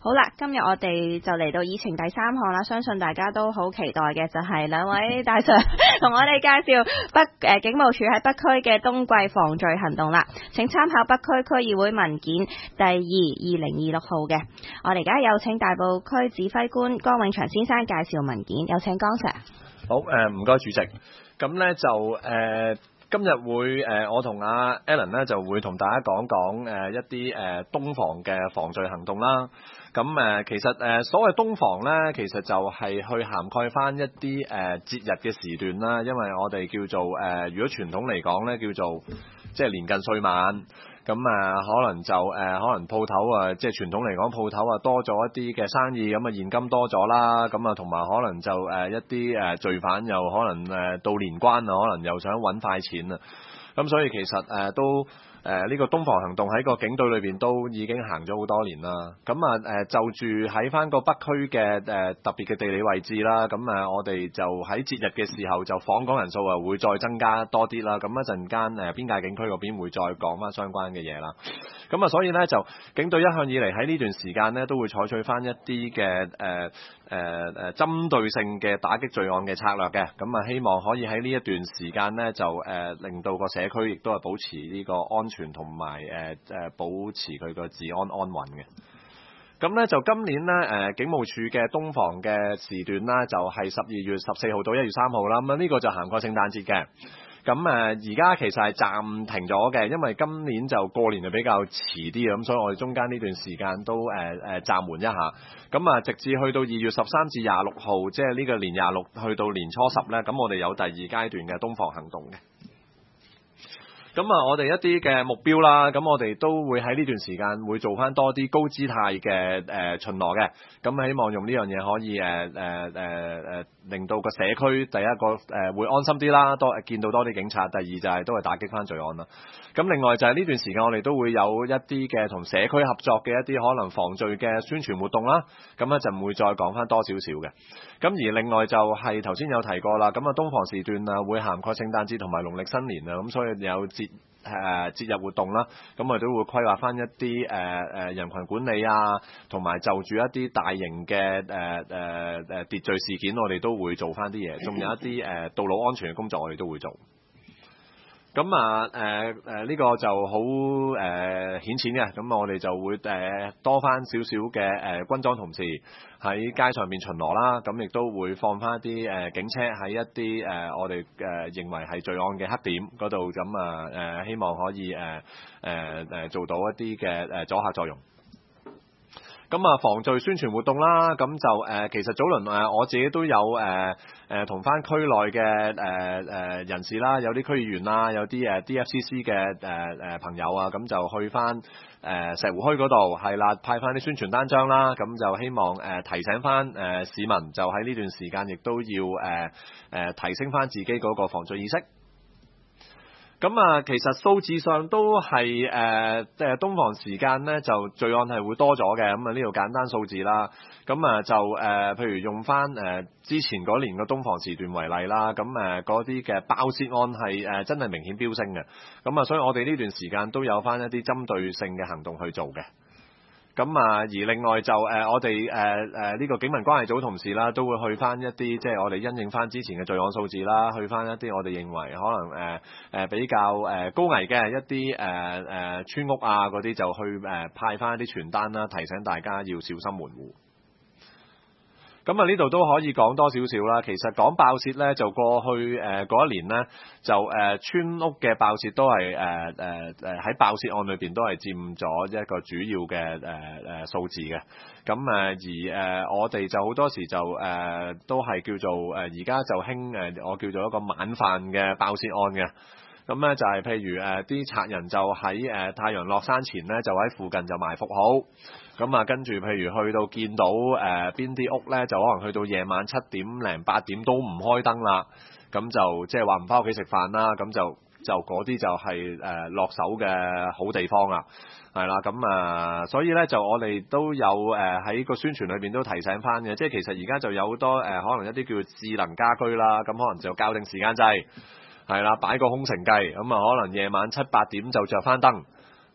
好啦，今日我哋就嚟到議程第3項啦，相信大家都好期待嘅就係兩位大 Sir 同我哋介紹警務處喺北區嘅冬季防罪行動啦。請參考北區區議會文件第2/2026號嘅。我哋而家有請大埔區指揮官江永祥先生介紹文件，有請江 Sir。 好，唔該主席。咁咧就今日會我同阿 Alan 咧就會同大家講一啲冬防嘅防罪行動啦。咁其實所謂冬防咧，其實就係去涵蓋翻一啲節日嘅時段啦。因為我哋叫做如果傳統嚟講咧，叫做即係年近歲晚。咁可能就可能鋪頭即係傳統嚟講鋪頭多咗一啲嘅生意，咁現金多咗啦，咁同埋可能就一啲罪犯又可能到年關可能又想揾快錢啊，咁所以其實都呢個冬防行動喺個警隊裏邊都已經行咗好多年啦。咁就住喺翻個北區嘅特別嘅地理位置啦。咁我哋就喺節日嘅時候就訪港人數會再增加多啲啦。咁一陣間邊界警區嗰邊會再講翻相關嘅嘢啦。咁所以呢，就警隊一向以嚟喺呢段時間呢，都會採取翻一啲嘅針對性嘅打擊罪案嘅策略嘅。咁希望可以喺呢一段時間呢，就令到個社區亦都係保持呢個安全同埋保持佢個治安安穩嘅。咁咧就今年咧警務處嘅冬防嘅時段啦，就係12月14號到1月3號啦。咁呢個就涵蓋聖誕節嘅。咁而家其實係暫停咗嘅，因為今年就過年就比較遲啲，咁所以我哋中間呢段時間都暫緩一下。咁直至去到2月13至26號，即係呢個年26去到年初10咧，咁我哋有第2階段嘅冬防行動嘅。咁我哋一啲嘅目標啦，咁我哋都會喺呢段時間會做翻多啲高姿態嘅巡邏嘅，咁希望用呢樣嘢可以令到個社區第一個會安心啲啦，見到多啲警察，第二就係都係打擊翻罪案啦。咁另外就係呢段時間我哋都會有一啲嘅同社區合作嘅一啲可能防罪嘅宣傳活動啦，咁一陣會再講翻多少少嘅。咁而另外就係頭先有提過啦，咁冬防時段會涵蓋聖誕節同埋農曆新年啊，咁所以有節日活動啦，咁我哋都會規劃翻一啲人群管理啊，同埋就住一啲大型嘅秩序事件，我哋都會做翻啲嘢，仲有一啲道路安全嘅工作，我哋都會做。咁呢個就好顯淺嘅，咁我哋就會多翻少少嘅軍裝同事喺街上面巡邏啦，咁亦都會放翻一啲警車喺一啲我哋認為係罪案嘅黑點嗰度，咁希望可以做到一啲嘅阻嚇作用。咁防罪宣傳活動啦，咁就其實早輪我自己都有同翻區內嘅人士啦，有啲區議員啦，有啲DFCC 嘅朋友啊，咁就去翻石湖墟嗰度係啦，派翻啲宣傳單張啦，咁就希望提醒翻市民，就喺呢段時間亦都要提升翻自己嗰個防罪意識。咁其實數字上都係冬防時間咧，就罪案係會多咗嘅。咁呢度簡單數字啦。咁就譬如用翻之前嗰年嘅冬防時段為例啦。咁嗰啲嘅爆竊案係真係明顯飆升嘅。咁所以我哋呢段時間都有翻一啲針對性嘅行動去做嘅。咁而另外就我哋呢個警民關係組同事啦，都會去翻一啲即係我哋因應翻之前嘅罪案數字啦，去翻一啲我哋認為可能比較高危嘅一啲村屋啊嗰啲，就去派翻一啲傳單啦，提醒大家要小心門戶。咁呢度都可以講多少少啦。其實講爆竊咧，就過去嗰一年咧，就村屋嘅爆竊都係喺爆竊案裏邊都係佔咗一個主要嘅數字嘅。咁而我哋就好多時就都係叫做而家就興我叫做一個晚飯嘅爆竊案嘅。咁咧就係譬如啲賊人就喺太陽落山前咧，就喺附近就埋伏好。咁跟住譬如去到見到邊啲屋咧，就可能去到夜晚7點零8點都唔開燈啦。咁就即係話唔返屋企食飯啦。咁就嗰啲就係落手嘅好地方啦。係啦，咁所以咧就我哋都有喺個宣傳裏邊都提醒翻嘅，即係其實而家就有好多可能一啲叫智能家居啦，咁可能就校定時間掣，係啦，擺個空城計，咁可能夜晚7、8點就着翻燈。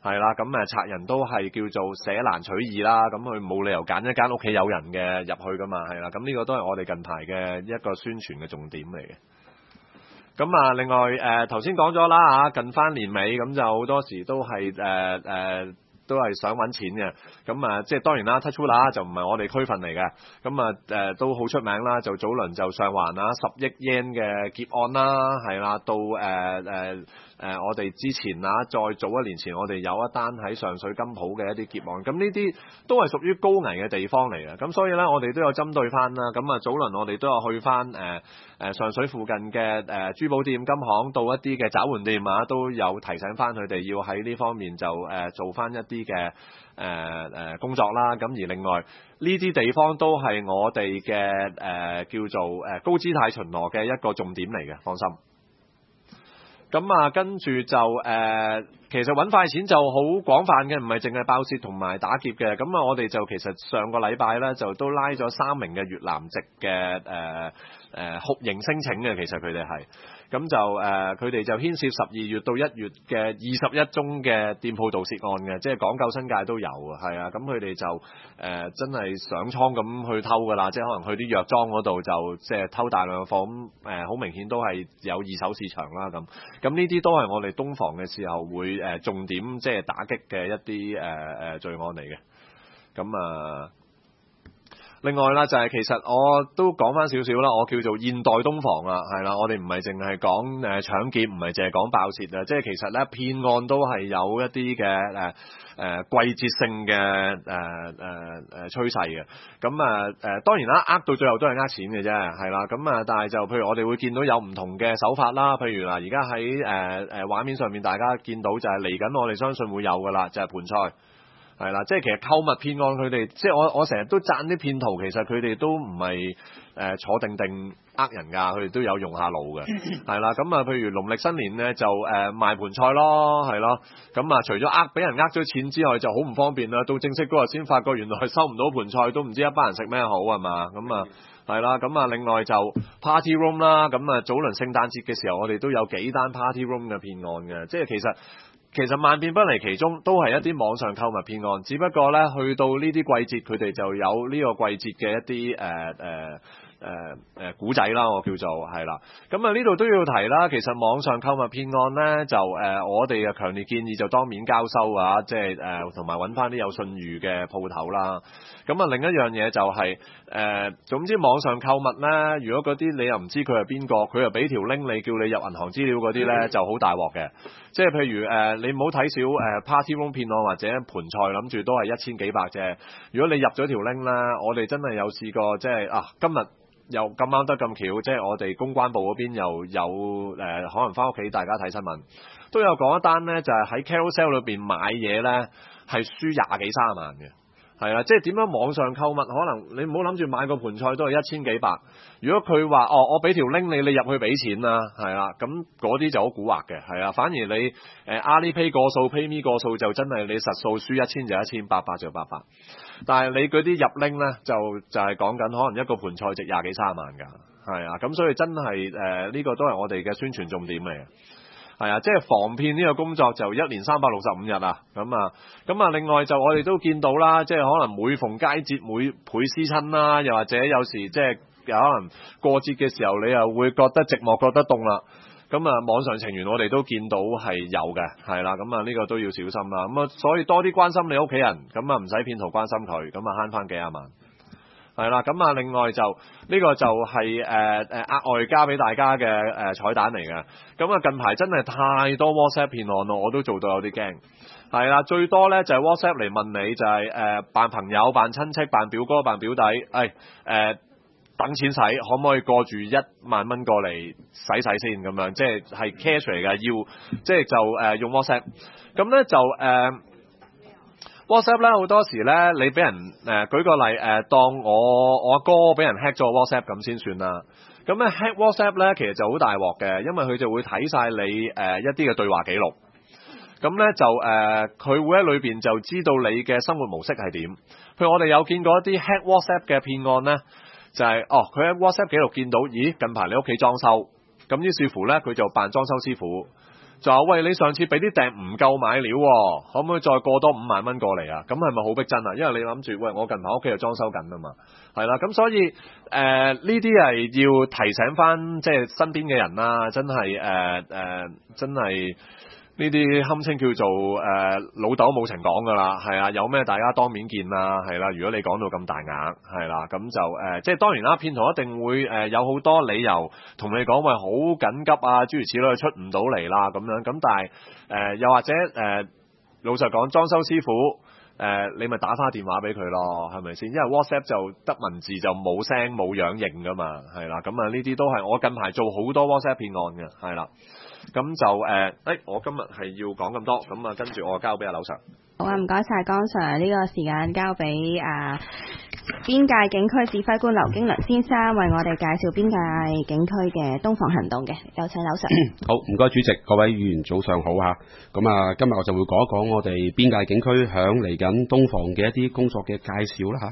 係啦，咁賊人都係叫做捨難取義啦，咁佢冇理由揀一間屋企有人嘅入去噶嘛，係啦，咁呢個都係我哋近排嘅一個宣傳嘅重點嚟嘅。咁啊，另外頭先講咗啦嚇，近翻年尾咁就好多時都係都係想揾錢嘅，咁啊即係當然啦 ，Touch Wood 啦就唔係我哋區份嚟嘅，咁啊都好出名啦，就早輪就上環啊10億 yen 嘅劫案啦，係啦，到我哋之前啊，再早一年前我哋有一單喺上水金鋪嘅一啲劫案，咁呢啲都係屬於高危嘅地方嚟嘅，咁所以咧我哋都有針對翻啦，咁啊早輪我哋都有去翻上水附近嘅珠寶店、金行到一啲嘅找換店啊，都有提醒翻佢哋要喺呢方面就做翻一啲嘅工作啦。咁而另外呢啲地方都係我哋嘅叫做高姿態巡邏嘅一個重點嚟嘅，放心。咁啊，跟住就其實揾快錢就好廣泛嘅，唔係淨係爆竊同埋打劫嘅。咁啊，我哋就其實上個禮拜咧就都拉咗3名嘅越南籍嘅酷刑聲請嘅，其實佢哋係。咁就佢哋就牽涉12月到1月嘅21宗嘅店鋪盜竊案嘅，即係港九新界都有啊，係啊，咁佢哋就真係上倉咁去偷噶啦，即係可能去啲藥莊嗰度就即係偷大量貨，咁好明顯都係有二手市場啦咁。咁呢啲都係我哋東防嘅時候會重點即係打擊嘅一啲罪案嚟嘅，咁啊。另外啦，就係其實我都講翻少少啦，我叫做現代東防啦，係啦，我哋唔係淨係講搶劫，唔係淨係講爆竊啊，即係其實咧騙案都係有一啲嘅季節性嘅趨勢嘅，咁當然啦，到最後都係錢嘅啫，係啦，咁但係就譬如我哋會見到有唔同嘅手法啦，譬如嗱，而家喺畫面上面大家見到就係嚟緊，我哋相信會有噶啦，就係盤菜。係啦，即係其實購物騙案佢哋，即係我成日都讚啲騙徒，其實佢哋都唔係坐定定人㗎，佢哋都有用下腦嘅，係啦。咁啊，譬如農曆新年咧就賣盤菜咯，係咯。咁啊，除咗俾人咗錢之外，就好唔方便啦。到正式嗰日先發覺原來收唔到盤菜，都唔知一班人食咩好係嘛？咁啊係啦。咁啊，另外就 party room 啦。咁啊，早輪聖誕節嘅時候，我哋都有幾單 party room 嘅騙案嘅，即係其實萬變不離其中，都係一啲網上購物騙案，只不過咧去到呢啲季節，佢哋就有呢個季節嘅一啲古仔啦，我叫做係啦。咁啊呢度都要提啦，其實網上購物騙案咧就我哋強烈建議就當面交收啊，即係同埋揾翻啲有信譽嘅鋪頭啦。咁啊另一樣嘢就係總之網上購物咧，如果嗰啲你又唔知佢係邊個，佢又俾條 link 你叫你入銀行資料嗰啲咧，就好大鑊嘅。即係譬如你唔好睇少party room 騙案或者盤菜，諗住都係1000幾百啫。如果你入咗條 link 咧，我哋真係有試過，即係今日又咁啱得咁巧，即係我哋公關部嗰邊又有可能翻屋企大家睇新聞，都有講一單咧，就係喺 Carousel 裏邊買嘢咧係輸20幾30萬嘅。係啊，即係點樣網上購物，可能你唔好諗住買個盤菜都係1000幾百。如果佢話我俾條 link 你入去俾錢啦，係啦，咁嗰啲就好蠱惑嘅，係啊。反而你Alipay 個數 PayMe 個數就真係你實數輸1000就1000，800就800。但係你嗰啲入 link 咧就係講緊可能一個盤菜值20幾30萬㗎，係啊。咁所以真係呢個都係我哋嘅宣傳重點嚟嘅。係啊，即係防騙呢個工作就1年365日啊，咁啊，另外就我哋都見到啦，即係可能每逢佳節每倍思親啦，又或者有時即係可能過節嘅時候，你又會覺得寂寞覺得凍啦，咁啊網上情緣我哋都見到係有嘅，係啦，咁啊呢個都要小心啦，咁啊所以多啲關心你屋企人，咁啊唔使騙徒關心佢，咁啊慳翻幾廿萬。係啦，咁啊，另外就呢個就係額外加俾大家嘅彩蛋嚟嘅。咁啊，近排真係太多 WhatsApp 騙案咯，我都做到有啲驚。係啦，最多咧就係 WhatsApp 嚟問你，就係扮朋友、扮親戚、扮表哥、扮表弟，等錢使，可唔可以過住1萬蚊過嚟使先咁樣？即係 cash 嚟嘅，要即係就用 WhatsApp。咁咧就WhatsApp 咧好多時咧，你俾人舉個例當我阿哥俾人 hack 咗 WhatsApp 咁先算啦。咁咧 hack WhatsApp 咧其實就好大鑊嘅，因為佢就會睇晒你一啲嘅對話記錄。咁咧就佢會喺裏邊就知道你嘅生活模式係點。譬如我哋有見過一啲 hack WhatsApp 嘅騙案咧，就係佢喺 WhatsApp 記錄見到，咦近排你屋企裝修，咁於是乎咧佢就扮裝修師傅。 就話喂，你上次俾啲訂唔夠買料喎，可唔可以再過多5萬蚊過嚟啊？咁係咪好逼真啊？因為你諗住喂，我近排屋企又裝修緊啊嘛，係啦，咁所以呢啲係要提醒翻即係身邊嘅人啦，真係真係。呢啲堪稱叫做老豆冇情講㗎啦，係啊，有咩大家當面見啦，係啦。如果你講到咁大額，係啦，咁就即係當然啦，騙徒一定會有好多理由同你講喂好緊急啊，諸如此類出唔到嚟啦咁樣。咁但係又或者老實講，裝修師傅你咪打返電話俾佢咯，係咪先？因為 WhatsApp 就得文字就冇聲冇樣認㗎嘛，係啦。咁啊呢啲都係我近排做好多 WhatsApp 騙案嘅，係啦。咁就我今日係要講咁多，咁啊跟住我交俾阿劉 Sir。 好啊，唔該晒江 Sir，呢個時間交俾邊界警區指揮官劉經綸先生為我哋介紹邊界警區嘅東防行動嘅，有請劉 Sir。 好，唔該主席，各位議員早上好嚇。咁啊，今日我就會講一講我哋邊界警區響嚟緊東防嘅一啲工作嘅介紹啦嚇。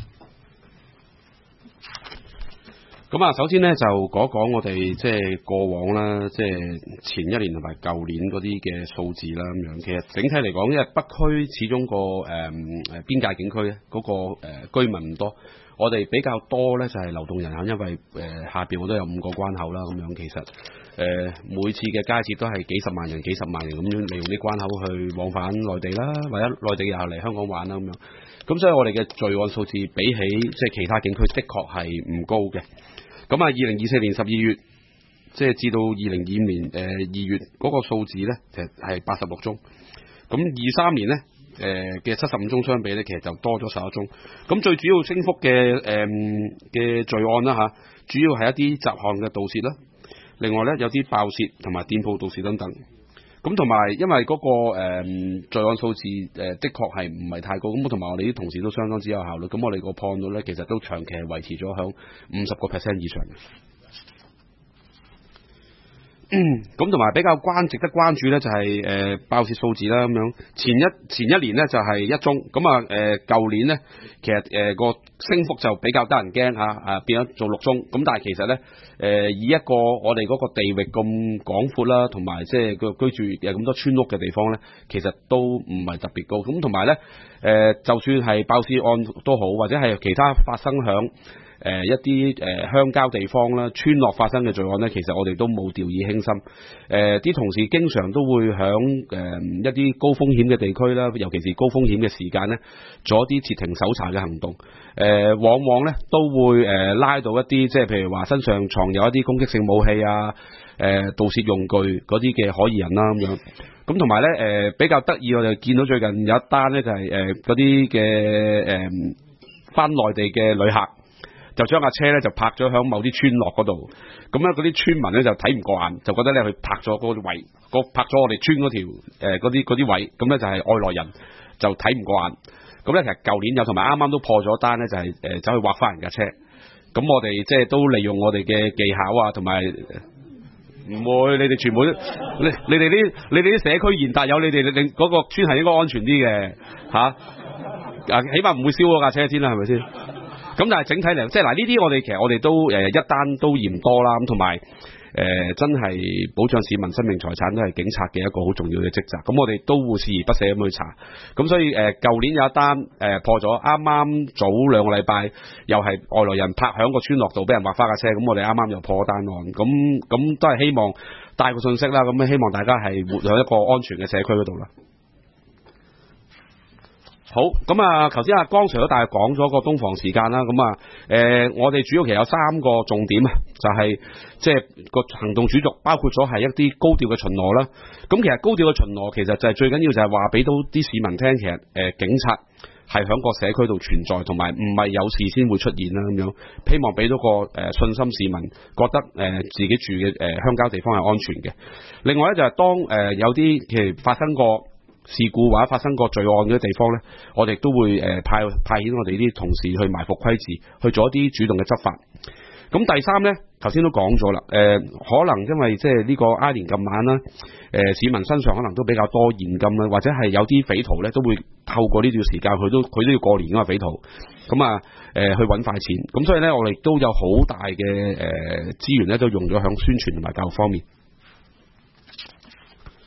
咁啊，首先呢，就講一講我哋即係過往啦，即係前一年同埋舊年嗰啲嘅數字啦咁樣。其實整體嚟講，因為北區始終個邊界警區咧嗰個居民唔多，我哋比較多咧就係流動人口，因為下邊我都有5個關口啦咁樣。其實每次嘅佳節都係幾十萬人咁樣利用啲關口去往返內地啦，或者內地又嚟香港玩啦咁樣。咁所以我哋嘅罪案數字比起即係其他警區的確係唔高嘅。咁啊，2024年12月，即係至到2025年2月嗰個數字咧，其實係86宗。咁23年咧嘅75宗相比咧，其實就多咗11宗。咁最主要升幅嘅罪案啦嚇，主要係一啲雜項嘅盜竊啦，另外咧有啲爆竊同埋店鋪盜竊等等。咁同埋因為嗰個罪案數字的確係唔係太高，咁同埋我哋啲同事都相當之有效率，咁我哋個破案率咧其實都長期係維持咗響50% 以上嘅。咁同埋比較值得關注咧就係爆竊數字啦咁樣，前一年咧就係1宗，咁啊舊年咧其實個升幅就比較得人驚嚇，變咗做6宗，咁但係其實咧以一個我哋嗰個地域咁廣闊啦，同埋即係個居住有咁多村屋嘅地方咧，其實都唔係特別高，咁同埋咧就算係爆竊案都好，或者係其他發生響一啲鄉郊地方啦、村落發生嘅罪案呢，其實我哋都冇掉以輕心。啲同事經常都會響一啲高風險嘅地區啦，尤其是高風險嘅時間呢，做一啲截停搜查嘅行動。往往呢都會拉到一啲即係譬如話身上藏有一啲攻擊性武器啊、盜竊用具嗰啲嘅可疑人啦咁樣。咁同埋呢比較得意，我哋見到最近有一單呢，就係嗰啲嘅返內地嘅旅客。就將架車咧就泊咗響某啲村落嗰度，咁咧嗰啲村民咧就睇唔過眼，就覺得咧佢泊咗嗰個位，泊咗我哋村嗰條嗰啲位，咁咧就係外來人，就睇唔過眼。咁咧其實舊年有同埋啱啱都破咗單咧，就係走去劃翻人架車。咁我哋即係都利用我哋嘅技巧啊，同埋唔會，你哋全部都你哋啲社區賢達有你哋令嗰個村係應該安全啲嘅嚇，起碼唔會燒嗰架車先啦，係咪先？咁但係整體嚟，即係嗱呢啲其實我哋都一單都嫌多啦，咁同埋真係保障市民生命財產都係警察嘅一個好重要嘅職責。咁我哋都會鍥而不捨咁去查。咁所以舊年有一單破咗，啱啱早2個禮拜又係外來人泊響個村落度俾人劃花架車，咁我哋啱啱又破單案。咁都係希望帶個信息啦，咁希望大家係活喺一個安全嘅社區嗰度啦。好，咁啊，頭先阿江 Sir 都大概講咗個東防時間啦，咁啊，我哋主要其實有3個重點啊，就係即係個行動主軸，包括咗係一啲高調嘅巡邏啦。咁其實高調嘅巡邏其實就係最緊要就係話俾到啲市民聽，其實警察係響個社區度存在，同埋唔係有事先會出現啦咁樣。希望俾到個信心市民，覺得自己住嘅鄉郊地方係安全嘅。另外咧就係當有啲其實發生過事故或者發生過罪案嘅地方呢，我哋都會派遣我哋啲同事去埋伏窺伺，去做一啲主動嘅執法。咁第三呢，頭先都講咗啦，可能因為即係呢個挨年咁晚啦，市民身上可能都比較多現金啦，或者係有啲匪徒呢都會透過呢段時間，佢都要過年㗎嘛，匪徒，咁啊去揾快錢。咁所以呢，我哋都有好大嘅資源呢，都用咗響宣傳同埋教育方面。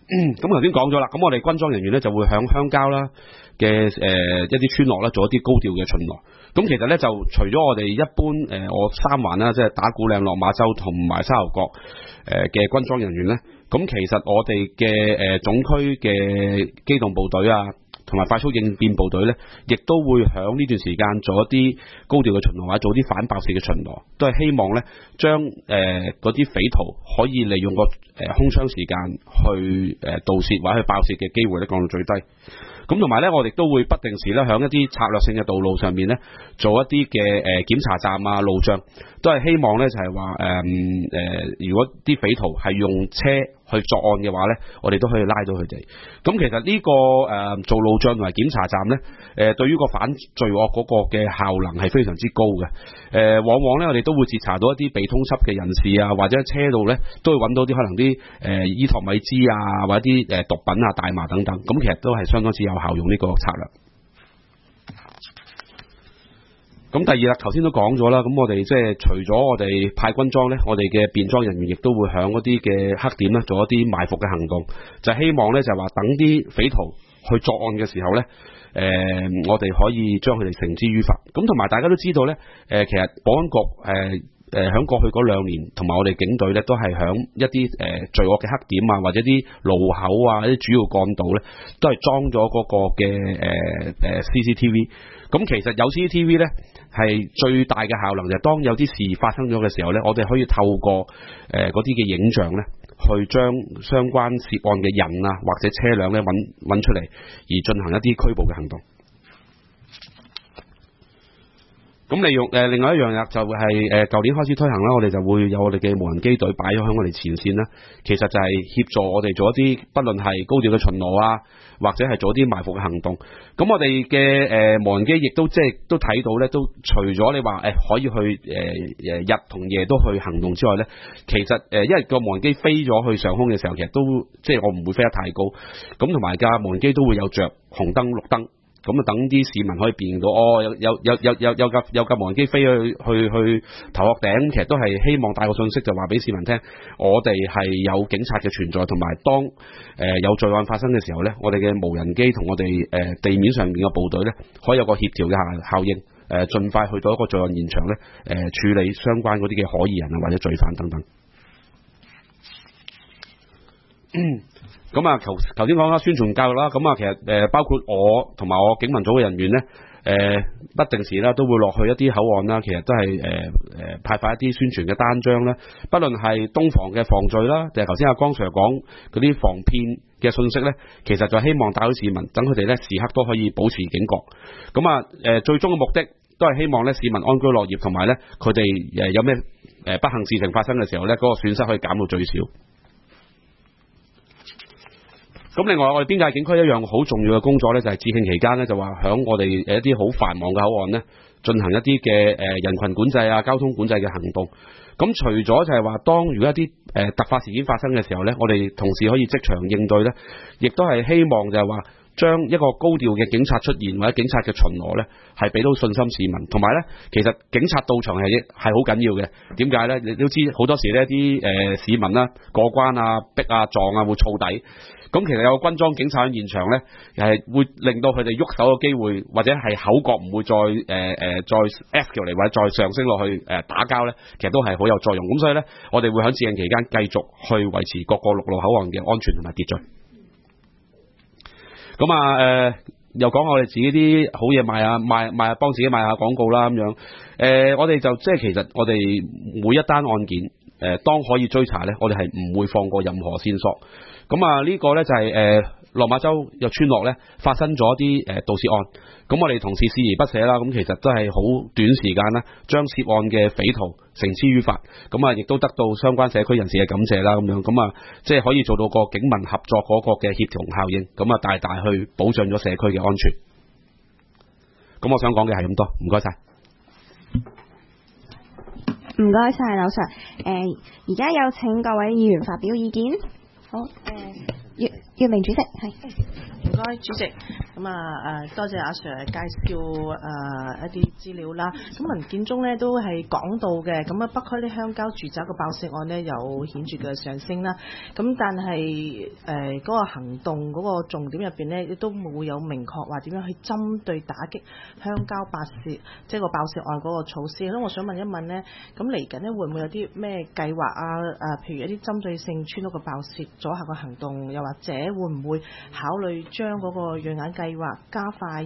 咁頭先講咗啦，咁我哋軍裝人員咧就會響鄉郊啦嘅一啲村落啦做一啲高調嘅巡邏。咁其實咧就除咗我哋一般我三環啦，即係打鼓嶺、落馬洲同埋沙頭角嘅軍裝人員咧，咁其實我哋嘅總區嘅機動部隊啊，同埋快速應變部隊咧，亦都會響呢段時間做一啲高調嘅巡邏，或者做啲反爆竊嘅巡邏，都係希望咧將嗰啲匪徒可以利用個空窗時間去盜竊或者去爆竊嘅機會咧降到最低。咁同埋咧，我哋都會不定時咧響一啲策略性嘅道路上面咧做一啲嘅檢查站啊、路障，都係希望咧就係話如果啲匪徒係用車去作案嘅話咧，我哋都可以拉到佢哋。咁其實呢個做路障同埋檢查站咧，對於個反罪惡嗰個嘅效能係非常之高嘅。往往咧我哋都會截查到一啲被通緝嘅人士啊，或者車度咧都會揾到啲可能啲伊托米茲啊，或者啲毒品啊、大麻等等。咁其實都係相當之有效用呢個策略。咁第二啦，頭先都講咗啦，咁我哋即係除咗我哋派軍裝咧，我哋嘅便裝人員亦都會響嗰啲嘅黑點咧做一啲埋伏嘅行動，就希望咧就係話等啲匪徒去作案嘅時候咧，我哋可以將佢哋繩之於法。咁同埋大家都知道咧，其實保安局響過去嗰2年，同埋我哋警隊咧都係響一啲罪惡嘅黑點啊，或者啲路口啊、一啲主要幹道咧，都係裝咗嗰個嘅CCTV。咁其實有 CCTV 咧，係最大嘅效能就係當有啲事發生咗嘅時候咧，我哋可以透過嗰啲嘅影像咧，去將相關涉案嘅人啊或者車輛咧揾出嚟，而進行一啲拘捕嘅行動。咁利用另外一樣嘢就係舊年開始推行啦，我哋就會有我哋嘅無人機隊擺咗喺我哋前線啦。其實就係協助我哋做一啲不論係高調嘅巡邏啊，或者係做一啲埋伏嘅行動。咁我哋嘅無人機亦都即係都睇到咧，都除咗你話可以去日同夜都去行動之外咧，其實因為個無人機飛咗去上空嘅時候，其實都即係我唔會飛得太高。咁同埋架無人機都會有着紅燈綠燈。咁啊，等啲市民可以辨認到，有架無人機飛去頭殼頂，其實都係希望帶個信息，就話俾市民聽，我哋係有警察嘅存在，同埋當有罪案發生嘅時候咧，我哋嘅無人機同我哋地面上面嘅部隊咧，可以有個協調嘅效應，盡快去到一個罪案現場咧，處理相關嗰啲嘅可疑人啊或者罪犯等等。咁啊，頭先講啦，宣傳教育啦，咁啊，其實包括我同埋我警民組嘅人員咧，不定時啦都會落去一啲口岸啦，其實都係派發一啲宣傳嘅單張啦，不論係東防嘅防罪啦，定係頭先阿江 Sir 講嗰啲防騙嘅信息咧，其實就希望帶到市民，等佢哋咧時刻都可以保持警覺。咁啊，最終嘅目的都係希望咧市民安居樂業，同埋咧佢哋有咩不幸事情發生嘅時候咧，嗰個損失可以減到最少。咁另外我哋邊界警區一樣好重要嘅工作咧，就係節慶期間咧，就話響我哋一啲好繁忙嘅口岸咧，進行一啲嘅人群管制啊、交通管制嘅行動。咁除咗就係話，當如果一啲突發事件發生嘅時候咧，我哋同時可以即場應對咧，亦都係希望就係話將一個高調嘅警察出現或者警察嘅巡邏咧，係俾到信心市民。同埋咧，其實警察到場係好緊要嘅。點解咧？你都知好多時呢啲市民啦過關啊、逼啊、撞啊會燥底。咁其實有個軍裝警察喺現場咧，係會令到佢哋喐手嘅機會，或者係口角唔會再escalate嚟，或者再上升落去打交咧，其實都係好有作用。咁所以咧，我哋會喺節慶期間繼續去維持各個陸路口岸嘅安全同埋秩序。咁啊又講我哋自己啲好嘢賣下，幫自己賣下廣告啦咁樣。我哋就即係其實我哋每一單案件當可以追查咧，我哋係唔會放過任何線索。咁啊，呢個咧就係落馬洲有村落咧發生咗啲盜竊案，咁我哋同事視而不捨啦。咁其實都係好短時間啦，將涉案嘅匪徒繩之於法。咁啊，亦都得到相關社區人士嘅感謝啦。咁樣咁啊，即係可以做到個警民合作嗰個嘅協同效應，咁啊大大去保障咗社區嘅安全。咁我想講嘅係咁多，唔該晒。 唔該晒，劉 Sir。而家有請各位議員發表意見。好，月明主席係。 該主席。咁多謝阿 Sir 介紹一啲資料啦。咁文件中咧都係講到嘅，咁北區啲鄉郊住宅嘅爆竊案呢有顯著嘅上升啦。咁但係嗰個行動嗰個重點入邊呢，亦都冇有明確話點樣去針對打擊鄉郊爆竊，即係個爆竊案嗰個措施。咁我想問一問呢，咁嚟緊呢會唔會有啲咩計劃啊？譬如一啲針對性村屋嘅爆竊阻嚇嘅行動，又或者會唔會考慮將嗰個瑞眼計劃加快？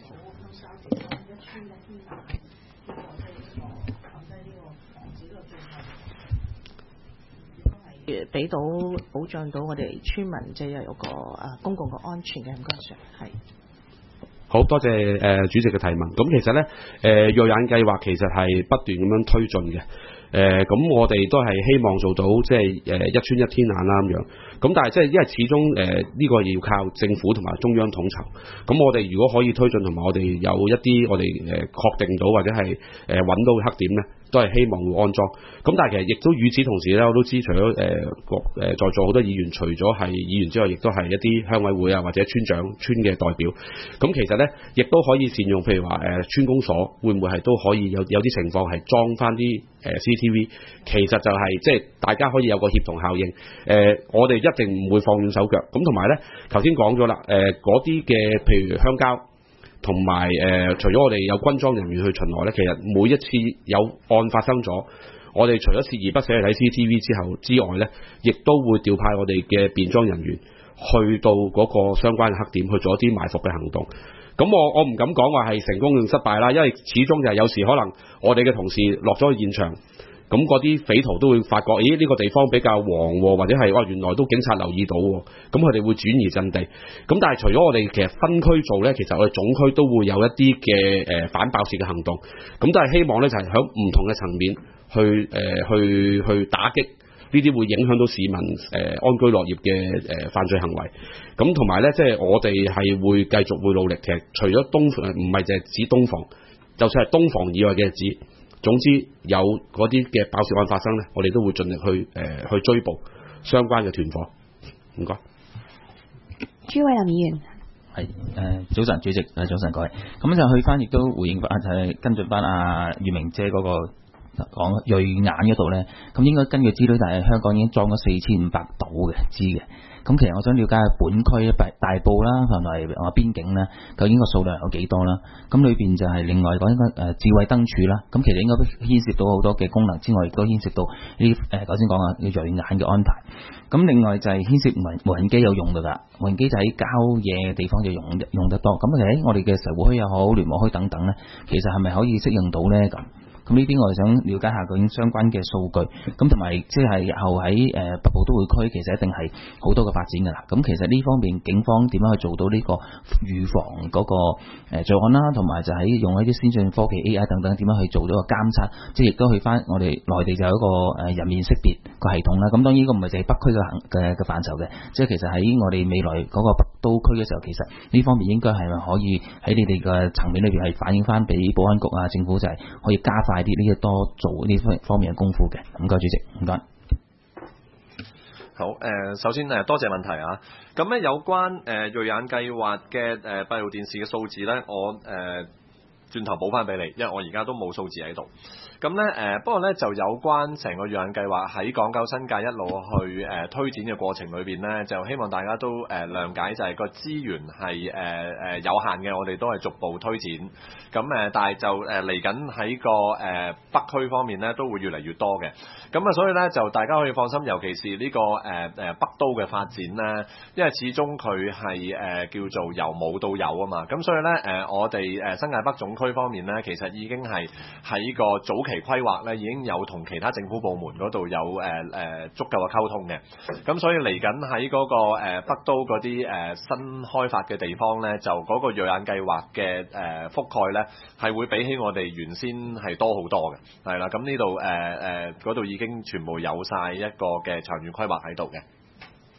俾到保障到我哋村民，即係有個公共嘅安全嘅。唔該晒，係。 好多謝主席嘅提問。咁其實咧瑞眼計劃其實係不斷咁樣推進嘅。咁我哋都係希望做到即係一村一天眼啦咁樣。咁但係即係因為始終呢個要靠政府同埋中央統籌。咁我哋如果可以推進，同埋我哋有一啲我哋確定到或者係揾到嘅黑點咧，都係希望會安裝。咁但係其實亦都與此同時咧，我都知除咗在座好多議員，除咗係議員之外，亦都係一啲鄉委會啊或者村長、村嘅代表。咁其實咧，亦都可以善用，譬如話村公所會唔會係都可以有啲情況係裝翻啲CCTV， 其實就係即係大家可以有個協同效應。我哋一定唔會放軟手腳。咁同埋咧，頭先講咗啦，嗰啲嘅譬如鄉郊。同埋除咗我哋有軍裝人員去巡邏咧，其實每一次有案發生咗，我哋除咗鍥而不捨去睇 CCTV 之外咧，亦都會調派我哋嘅便裝人員去到嗰個相關嘅黑點去做一啲埋伏嘅行動。咁我唔敢講話係成功定失敗啦，因為始終就係有時可能我哋嘅同事落咗去現場。咁嗰啲匪徒都會發覺，咦呢個地方比較黃喎，或者係原來都警察留意到喎，咁佢哋會轉移陣地。咁但係除咗我哋其實分區做呢，其實我哋總區都會有一啲嘅反爆竊嘅行動。咁都係希望呢，就係喺唔同嘅層面去打擊呢啲會影響到市民安居樂業嘅犯罪行為。咁同埋呢，即係我哋係會繼續會努力。其實除咗唔係淨係指東房，就算係東房以外嘅日子。總之有嗰啲嘅爆竊案發生呢，我哋都會盡力去追捕相關嘅團伙。唔該。 朱偉林議員係早晨，主席早晨各位。咁就去翻亦都回應翻，就係跟進翻阿月明姐嗰個講瑞眼嗰度呢。咁應該根據資料，但係香港已經裝咗4500堵嘅支嘅。咁其實我想了解下本區大埔啦，同埋邊境咧，究竟個數量有幾多啦？咁裏邊就係另外講一個智慧燈柱啦。咁其實應該牽涉到好多嘅功能之外，亦都牽涉到呢啲頭先講嘅瑞眼嘅安排。咁另外就係牽涉無人機有用㗎啦，無人機就喺郊野嘅地方就用得多。咁其實我哋嘅石湖墟又好，聯和墟等等咧，其實係咪可以適用到咧咁？咁呢邊我哋想了解下究竟相關嘅數據，咁同埋即係日後喺北部都會區，其實一定係好多嘅發展㗎啦。咁其實呢方面警方點樣去做到呢個預防嗰個罪案啦，同埋就喺用一啲先進科技 AI 等等，點樣去做到個監察，即係亦都去翻我哋內地就有一個人面識別個系統啦。咁當然呢個唔係淨係北區嘅範疇嘅，即係其實喺我哋未來嗰個北都區嘅時候，其實呢方面應該係咪可以喺你哋嘅層面裏邊係反映翻俾保安局啊、政府就係可以加快啲呢多做呢方面嘅功夫嘅。唔該主席，唔該。 好，首先多謝問題啊。咁咧有關瑞眼計劃嘅閉路電視嘅數字咧，我轉頭補翻俾你，因為我而家都冇數字喺度。咁咧不過咧就有關成個瑞眼計劃喺港九新界一路去推展嘅過程裏邊咧，就希望大家都諒解，就係個資源係有限嘅，我哋都係逐步推展。咁但係就嚟緊喺個北區方面咧，都會越嚟越多嘅。咁啊，所以咧就大家可以放心，尤其是呢個北都嘅發展咧，因為始終佢係叫做由冇到有啊嘛。咁所以咧我哋新界北總區方面咧，其實已經係喺個早期規劃咧，已經有同其他政府部門嗰度有足夠嘅溝通嘅。咁所以嚟緊喺嗰個北都嗰啲新開發嘅地方咧，就嗰個瑞眼計劃嘅覆蓋咧，係會比起我哋原先係多好多嘅，係啦。咁呢度嗰度已經全部有晒一個嘅長遠規劃喺度嘅。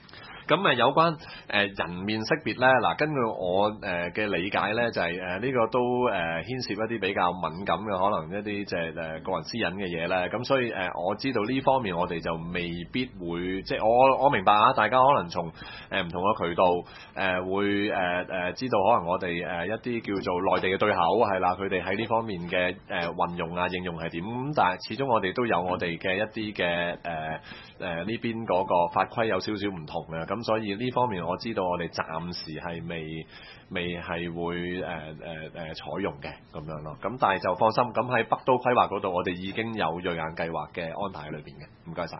咁有關人面識別咧，嗱根據我嘅理解咧，就係呢個都牽涉一啲比較敏感嘅，可能一啲即係個人私隱嘅嘢咧。咁所以我知道呢方面我哋就未必會，即係我明白啊，大家可能從唔同嘅渠道會知道，可能我哋一啲叫做內地嘅對口係啦，佢哋喺呢方面嘅運用啊應用係點。咁但係始終我哋都有我哋嘅一啲嘅呢邊嗰個法規有少少唔同嘅，咁所以呢方面我知道我哋暫時係未係會採用嘅咁樣咯。咁但係就放心，咁喺北都規劃嗰度，我哋已經有銳眼計劃嘅安排喺裏邊嘅。唔該晒。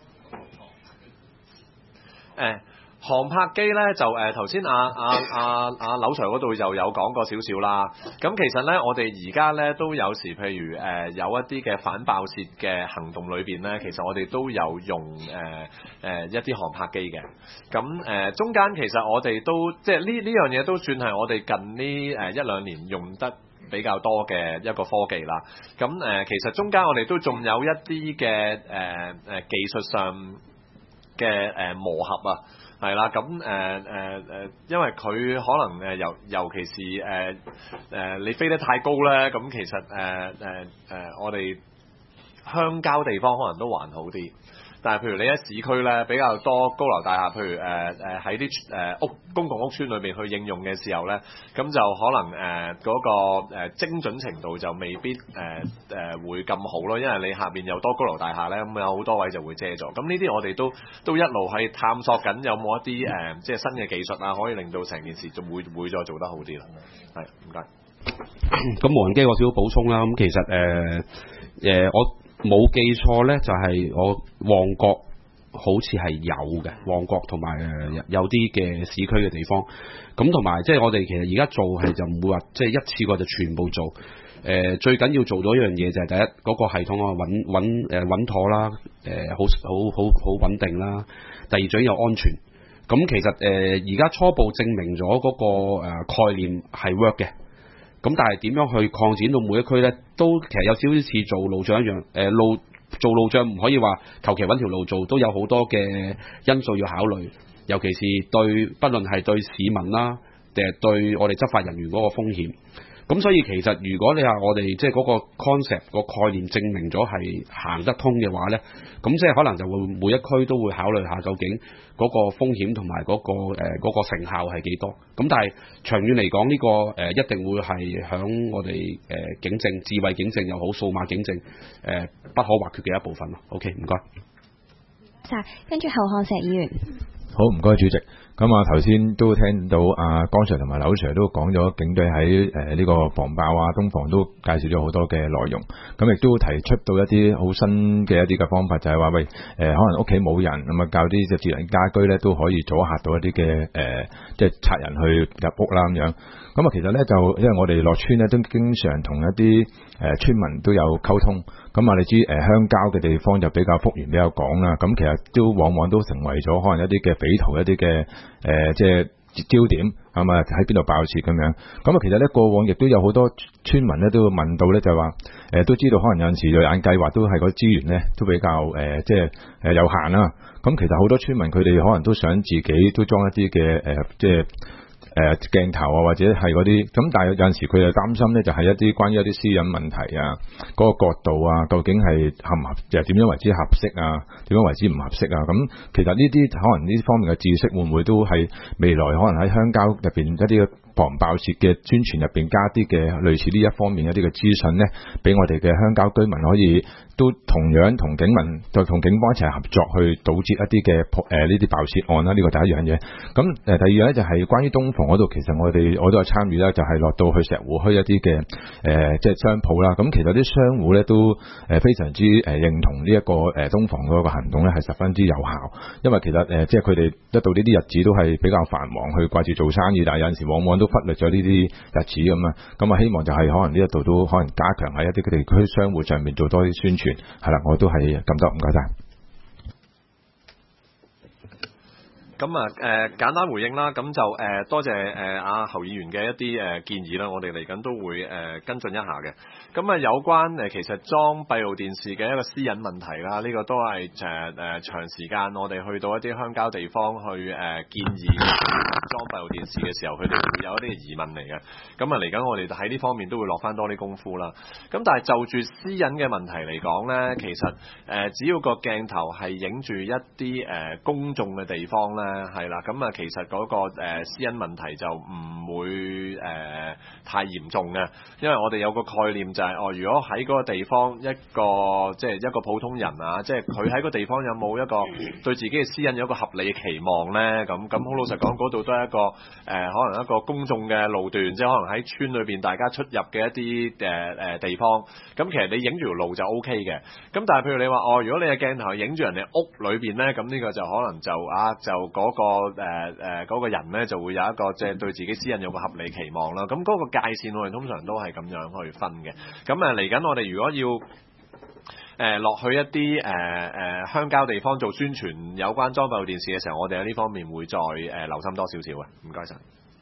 航拍機咧就頭先阿柳 Sir 嗰度就有講過少少啦。咁其實咧我哋而家咧都有時譬如有一啲嘅反爆竊嘅行動裏邊咧，其實我哋都有用一啲航拍機嘅。咁中間其實我哋都即係呢樣嘢都算係我哋近呢一兩年用得比較多嘅一個科技啦。咁其實中間我哋都仲有一啲嘅技術上嘅磨合啊。係啦，咁因為佢可能尤其是你飛得太高咧，咁其實我哋鄉郊地方可能都還好啲。但係譬如你喺市區咧比較多高樓大廈，譬如喺啲公共屋邨裏面去應用嘅時候咧，咁就可能嗰個精準程度就未必會咁好咯，因為你下邊有多高樓大廈咧，咁有好多位就會遮咗。咁呢啲我哋都一路係探索緊，有冇一啲即係新嘅技術啊，可以令到成件事就會再做得好啲啦。係，唔該。 咁無人機我少少補充啦。咁其實我冇記錯咧，就係我旺角好似係有嘅，旺角同埋有啲嘅市區嘅地方。咁同埋即係我哋其實而家做係就唔會話即係一次過就全部做。最緊要做到一樣嘢就係第一嗰個系統啊穩妥啦，好穩定啦。第二最緊要安全。咁其實而家初步證明咗嗰個概念係 work 嘅。咁但係點樣去擴展到每一區咧，都其實有少少似做路障一樣。做路障唔可以話求其揾條路做，都有好多嘅因素要考慮，尤其是不論係對市民啦，定係對我哋執法人員嗰個風險。咁所以其實如果你話我哋即係嗰個 concept 個概念證明咗係行得通嘅話咧，咁即係可能就會每一區都會考慮下究竟嗰個風險同埋嗰個成效係幾多。咁但係長遠嚟講，呢個一定會係響我哋警政、智慧警政又好、數碼警政不可或缺嘅一部分咯。OK， 唔該。 跟住後巷石議員。 好，唔該主席。咁頭先都聽到江 Sir 同埋柳 Sir 都講咗警隊喺呢個防爆東防都介紹咗好多嘅內容，咁亦都提出到一啲好新嘅一啲嘅方法，就係話喂可能屋企冇人咁教啲智能家居咧都可以阻嚇到一啲嘅即係賊人去入屋啦咁樣。咁其實咧就因為我哋落村咧都經常同一啲村民都有溝通，咁你知鄉郊嘅地方就比較幅員比較廣啦，咁其實都往往都成為咗可能一啲嘅匪徒一啲嘅即係焦點係咪喺邊度爆竊咁樣。咁其實咧過往亦都有好多村民咧都會問到咧，就話都知道可能有陣時銳眼計劃都係個資源咧都比較即係有限啦。咁其實好多村民佢哋可能都想自己都裝一啲嘅即係鏡頭啊，或者係嗰啲咁，但係有陣時佢就擔心咧，就係一啲關於一啲私隱問題啊，嗰個角度啊，究竟係合唔合，就係點樣為之合適啊，點樣為之唔合適啊？咁其實呢啲可能呢方面嘅知識會唔會都係未來可能喺鄉郊入邊一啲防爆竊嘅宣傳入邊加啲嘅類似呢一方面一啲嘅資訊咧，俾我哋嘅鄉郊居民可以都同樣同警民就同警方一齊合作去堵截一啲嘅呢啲爆竊案啦。呢個第一樣嘢。咁第二樣咧就係關於東防嗰度，其實我都有參與啦，就係落到去石湖墟一啲嘅即係商鋪啦。咁其實啲商戶咧都非常之認同呢一個東防嗰個行動咧係十分之有效，因為其實即係佢哋一到呢啲日子都係比較繁忙，去掛住做生意，但係有陣時往往都忽略咗呢啲日子咁啊。咁希望就係可能呢一度都可能加強喺一啲地區商戶上面做多啲宣傳。係啦，我都係咁多，唔該晒。 咁啊簡單回應啦，咁就多謝阿侯議員嘅一啲建議啦，我哋嚟緊都會跟進一下嘅。咁啊有關其實裝閉路電視嘅一個私隱問題啦，呢、個都係長時間我哋去到一啲鄉郊地方去建議裝閉路電視嘅時候，佢哋會有一啲疑問嚟嘅。咁啊嚟緊我哋喺呢方面都會落翻多啲功夫啦。咁但係就住私隱嘅問題嚟講呢，其實只要個鏡頭係影住一啲公眾嘅地方呢，係啦，咁啊其實嗰個私隱問題就唔會太嚴重嘅，因為我哋有個概念就係如果喺嗰個地方一個普通人啊，即係佢喺個地方有冇一個對自己嘅私隱有一個合理嘅期望呢？咁好老實講，嗰度都係一個可能一個公眾嘅路段，即係可能喺村裏邊大家出入嘅一啲地方。咁其實你影住條路就 O K 嘅。咁但係譬如你話如果你嘅鏡頭影住人哋屋裏邊呢，咁呢個就可能就嗰個人呢就會有一個即係對自己私隱有個合理期望啦。咁嗰個界線我哋通常都係咁樣去分嘅。咁嚟緊我哋如果要落去一啲鄉郊地方做宣傳有關裝閉路電視嘅時候，我哋喺呢方面會再留心多少少嘅。唔該晒。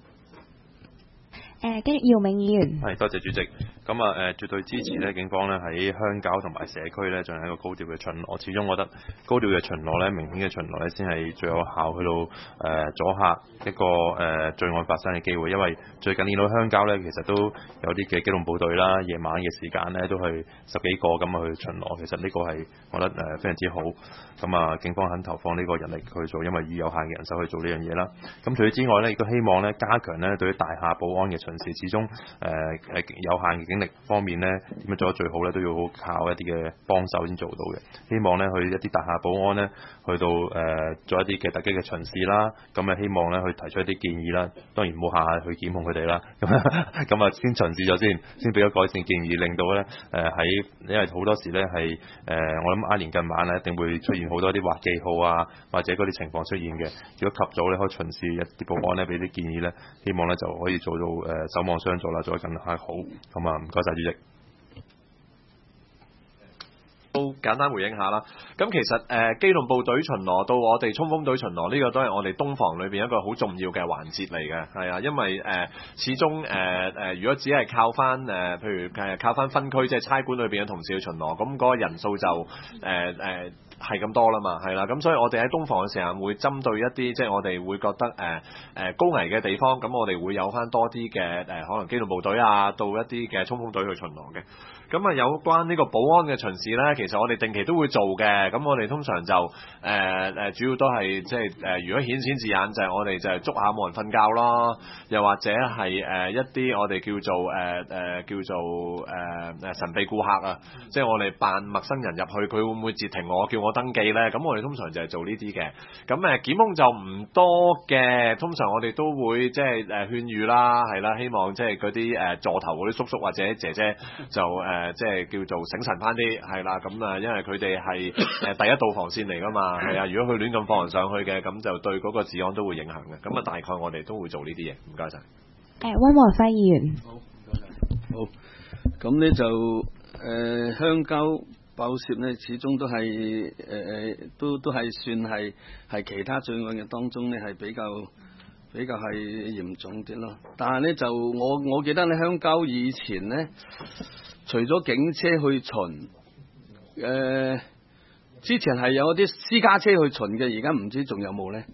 跟住姚明議員， 係多謝主席。咁絕對支持咧，警方咧喺鄉郊同埋社區咧進行一個高調嘅巡邏。始終我覺得高調嘅巡邏咧，明顯嘅巡邏咧，先係最有效去到阻嚇一個罪案發生嘅機會。因為最近見到鄉郊咧，其實都有啲嘅機動部隊啦，夜晚嘅時間咧都係10幾個咁去巡邏。其實呢個係我覺得非常之好。咁警方肯投放呢個人力去做，因為以有限嘅人手去做呢樣嘢啦。咁除此之外咧，亦都希望咧加強咧對於大廈保安嘅巡視。始終有限嘅警力方面咧，點樣做得最好咧，都要靠一啲嘅幫手先做到嘅。希望咧去一啲大廈保安咧，去到做一啲嘅突擊嘅巡視啦。咁希望咧去提出一啲建議啦。當然唔好下下去檢控佢哋啦。咁先巡視咗先俾咗改善建議，令到咧因為好多時咧係我諗挨年近晚咧，一定會出現好多啲劃記號啊，或者嗰啲情況出現嘅。如果及早咧可以巡視一啲保安咧，俾啲建議咧，希望咧就可以做到守望相助啦，做得更加好。咁唔該晒主席。 都簡單回應下啦。咁其實機動部隊巡邏到我哋衝鋒隊巡邏，呢個都係我哋東防裏邊一個好重要嘅環節嚟嘅。係啊，因為始終如果只係靠翻譬如靠翻分區，即係差館裏邊嘅同事去巡邏，咁嗰個人數就係咁多啦嘛，係啦。咁所以我哋喺東防嘅時候會針對一啲即係我哋會覺得高危嘅地方，咁我哋會有翻多啲嘅可能機動部隊啊，到一啲嘅衝鋒隊去巡邏嘅。咁有關呢個保安嘅巡視呢，其實我哋定期都會做嘅。咁我哋通常就主要都係即係如果顯字眼就係我哋就係捉下冇人瞓覺咯，又或者係一啲我哋叫做神秘顧客啊，即係我哋扮陌生人入去，佢會唔會截停我叫我登記呢？咁我哋通常就係做呢啲嘅。咁檢控就唔多嘅，通常我哋都會即係勸喻啦，係啦，希望即係嗰啲座頭嗰啲叔叔或者姐姐就即係叫做醒神翻啲，係啦，咁因為佢哋係第一道防線嚟噶嘛，係啊，如果佢亂咁放人上去嘅，咁就對嗰個治安都會影響嘅。咁大概我哋都會做呢啲嘢。唔該晒。 溫和輝議員， 好，咁呢就鄉郊爆竊呢，始終都係都係算係其他罪案嘅當中呢，係比較係嚴重啲咯。但係呢，就我記得呢鄉郊以前呢，除咗警車去巡，之前係有啲私家車去巡嘅，而家唔知仲有冇呢？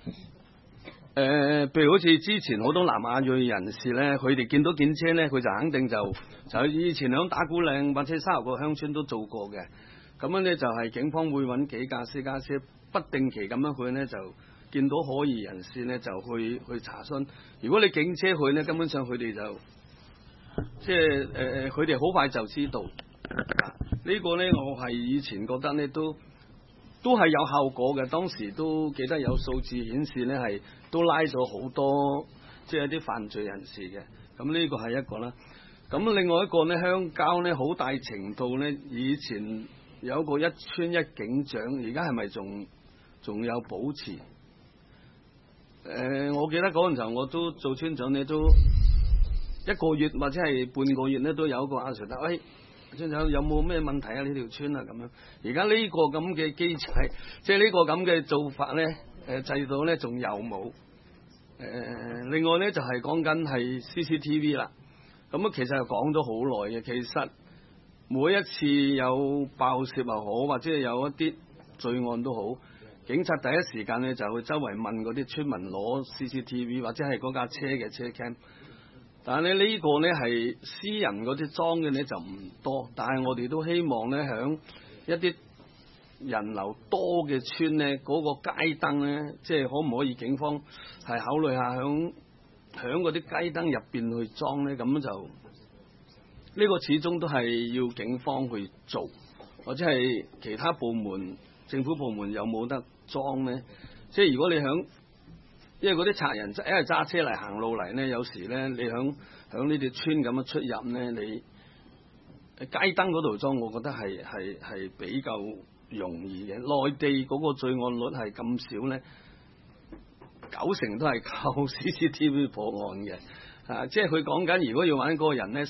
譬如好似之前好多南亞裔人士呢，佢哋見到警車呢，佢就肯定就以前響打鼓嶺或者沙頭角鄉村都做過嘅。咁樣呢，就係警方會揾幾架私家車，不定期咁樣去呢，就見到可疑人士呢，就去查詢。如果你警車去呢，根本上佢哋就即係佢哋好快就知道。呢個呢，我係以前覺得呢都係有效果嘅，當時都記得有數字顯示呢，係都拉咗好多即係啲犯罪人士嘅。咁呢個係一個啦。咁另外一個呢，鄉郊呢，好大程度呢，以前有個一村一警長，而家係咪仲有保持？我記得嗰陣時候我都做村長呢，都一個月或者係半個月呢，都有一個阿 Sir 喂，村長有冇咩問題啊？呢條村啊咁樣。而家呢個咁嘅機制，即係呢個咁嘅做法呢， 制度咧仲有冇？另外咧就係講緊係 CCTV 啦。咁啊，其實係講咗好耐嘅。其實每一次有爆竊又好，或者有一啲罪案都好，警察第一時間咧就會周圍問嗰啲村民攞 CCTV 或者係嗰架車嘅車 cam。但係咧呢個咧係私人嗰啲裝嘅咧就唔多，但係我哋都希望咧響一啲人流多嘅村咧，嗰個街燈咧，即係可唔可以警方係考慮下響嗰啲街燈入邊去裝咧？咁就呢個始終都係要警方去做，或者係其他部門、政府部門有冇得裝咧？即係如果你響，因為嗰啲賊人一係揸車嚟行路嚟咧，有時咧你響呢啲村咁樣出入咧，你街燈嗰度裝，我覺得係比較容易嘅。內地嗰個罪案率係咁少咧，90%都係靠 CCTV 破案嘅。即係佢講緊，如果要揾嗰個人咧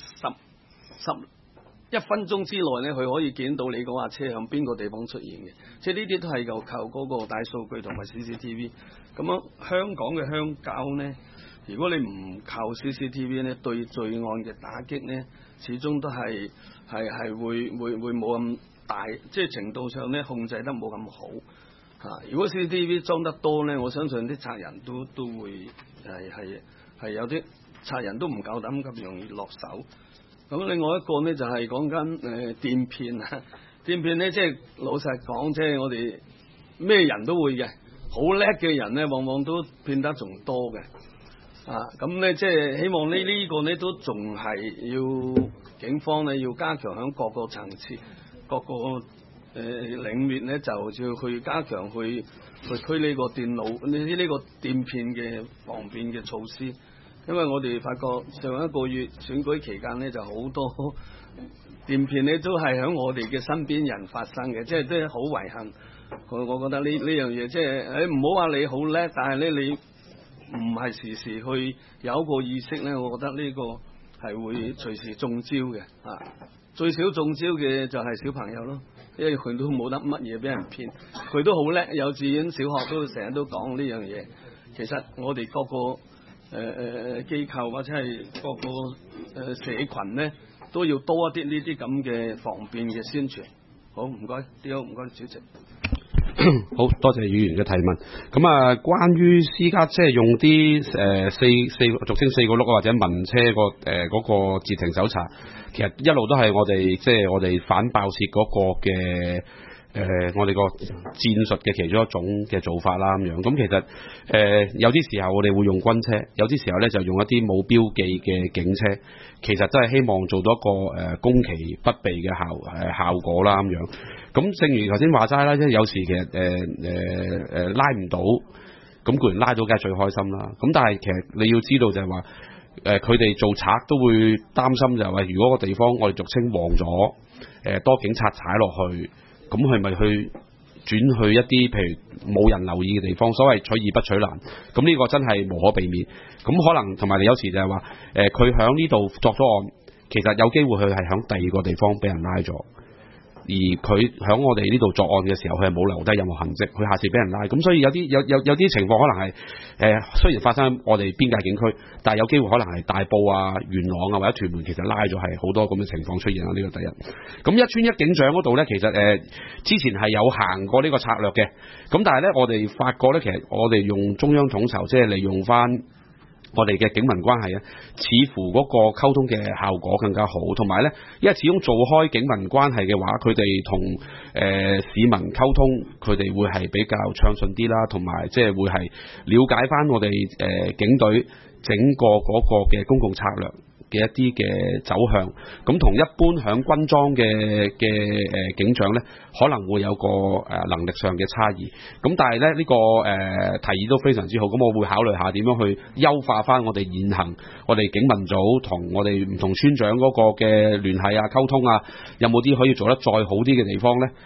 ，1分鐘之內咧，佢可以見到你嗰架車向邊個地方出現嘅。即係呢啲都係靠嗰個大數據同埋 CCTV。咁樣香港嘅鄉郊咧，如果你唔靠 CCTV 咧，對罪案嘅打擊咧，始終都係會冇咁大，即係程度上咧控制得冇咁好。如果 CCTV 裝得多咧，我相信啲賊人都會係有啲賊人都唔夠膽咁容易落手。咁另外一個咧就係講緊電騙啊，電騙咧即係老實講，即係我哋咩人都會嘅，好叻嘅人咧往往都騙得仲多嘅。咁咧即係希望呢個咧都仲係要警方咧要加強響各個層次、各個領域咧就要去加強去推呢個電腦呢個電騙嘅防騙嘅措施。因為我哋發覺上一個月選舉期間咧，就好多電騙咧都係喺我哋嘅身邊人發生嘅，即係都係好遺憾。我覺得呢樣嘢即係唔好話你好叻，但係咧你唔係時時去有一個意識咧，我覺得呢個係會隨時中招嘅。最少中招嘅就係小朋友咯，因為佢都冇得乜嘢俾人騙，佢都好叻，幼稚園、小學都成日都講呢樣嘢。其實我哋各個機構或者係各個社群咧，都要多一啲呢啲咁嘅防騙嘅宣傳。好，唔該，唔該主席。 好多謝議員嘅提問。咁啊，關於私家車用啲俗稱4個轆或者民車嗰個截停搜查，其實一路都係我哋反爆竊嗰個嘅。我哋個戰術嘅其中一種嘅做法啦，咁樣。咁其實有啲時候我哋會用軍車，有啲時候咧就用一啲冇標記嘅警車，其實真係希望做到一個攻其不備嘅效果啦，咁樣。咁正如頭先話齋啦，即係有時其實拉唔到，咁固然拉到梗係最開心啦。咁但係其實你要知道就係話，佢哋做賊都會擔心就係話，如果個地方我哋俗稱旺咗，多警察踩落去。咁係咪去轉去一啲譬如冇人留意嘅地方？所謂取易不取難，咁呢個真係無可避免。咁可能同埋你有時就係話，佢響呢度作咗案，其實有機會佢係響第二個地方俾人拉咗。而佢喺我哋呢度作案嘅時候，佢係冇留低任何痕跡，佢下次俾人拉。咁所以有啲情況可能係雖然發生喺我哋邊界警區，但係有機會可能係大埔啊、元朗啊或者屯門，其實拉咗係好多咁嘅情況出現啦。呢個第一。咁一村一警長嗰度呢，其實之前係有行過呢個策略嘅。咁但係呢，我哋發覺呢，其實我哋用中央統籌，即係利用翻我哋嘅警民關係似乎嗰個溝通嘅效果更加好，同埋呢，因為始終做開警民關係嘅話，佢哋同市民溝通，佢哋會係比較暢順啲啦，同埋即係會係了解翻我哋警隊整個嗰個嘅公共策略嘅一啲嘅走向，咁同一般響軍裝嘅警長呢，可能會有個能力上嘅差異。咁但係呢，呢個提議都非常之好，咁我會考慮下點樣去優化翻我哋現行我哋警民組同我哋唔同村長嗰個嘅聯繫啊、溝通啊，有冇啲可以做得再好啲嘅地方呢？